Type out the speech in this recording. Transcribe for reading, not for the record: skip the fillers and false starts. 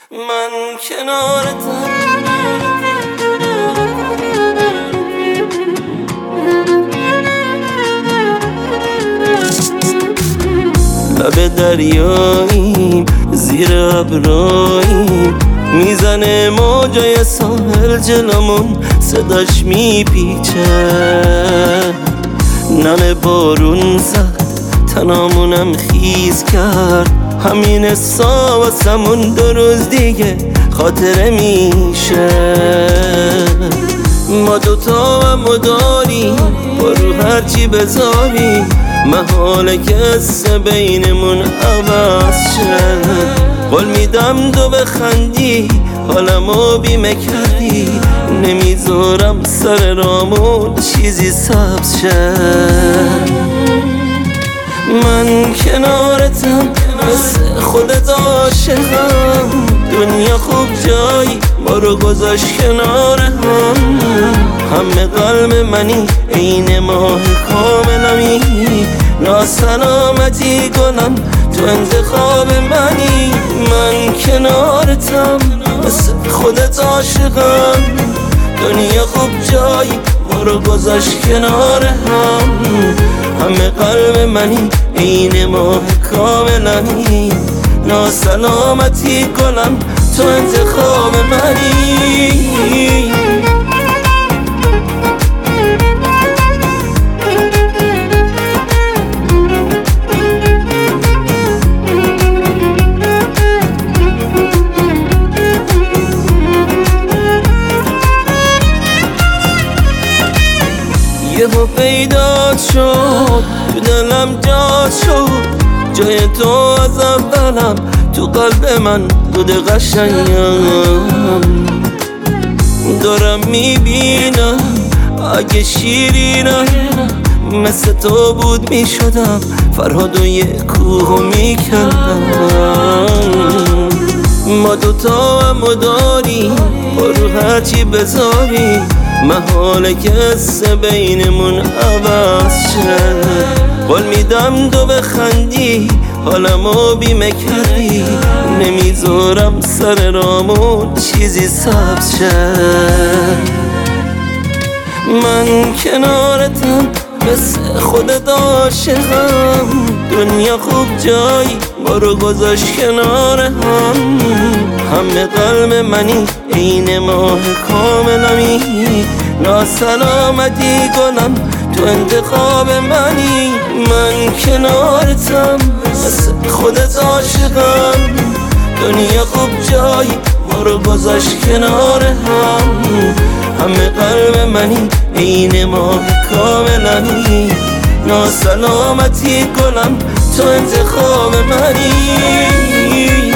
من کنارتم لب دریاییم زیر ابراییم میزنه موجای ساحل جلومون صداش میپیچه نم بارون زد تنامونم خیز کرد همین حسا واسمون 2 روز دیگه خاطره میشه ما دوتا و داریم برو هرچی بذاریم محاله که قصه بینمون عوض شه قول میدم تو بخندی حالمو بیمه کردی نمیذارم سر رامون چیزی سبز شه من کنارتم مثل خودت عاشقم دنیا خوب جایی ما رو گذاشت کنار همه قلب منی عین ماه کاملمی ناسلامتی کنم تو انتخاب منی من کنارتم مثل خودت عاشقم دنیا خوب جایی ما رو گذاشت کنار همه قلب منی عین ماه کاملمی ناسلامتی کنم تو انتخاب منی یهو پیدا شد تو دلم جا شد جای تو از اولم تو قلب من بود قشنگم دارم میبینم اگه شیرینم مثل تو بود میشدم فرهاد و یه کوه میکردم ما دوتا هم داریم برو هرچی بذاریم محاله که قصه بینمون عوض شه قول میدم تو بخندی حالمو بیمه کردی نمیذارم سر رامون چیزی سبز شه من کنارتم مثل خودت عاشقم دنیا خوب جایی ما رو گذاشت کنار همه قلب منی عین ماه کاملمی ناسلامتی کنم تو انتخاب منی من کنارتم مثل خودت عاشقم دنیا خوب جایی ما رو گذاشت کنار همه قلب منی عین ماه کاملمی ناسلامتی کنم تو انتخاب منی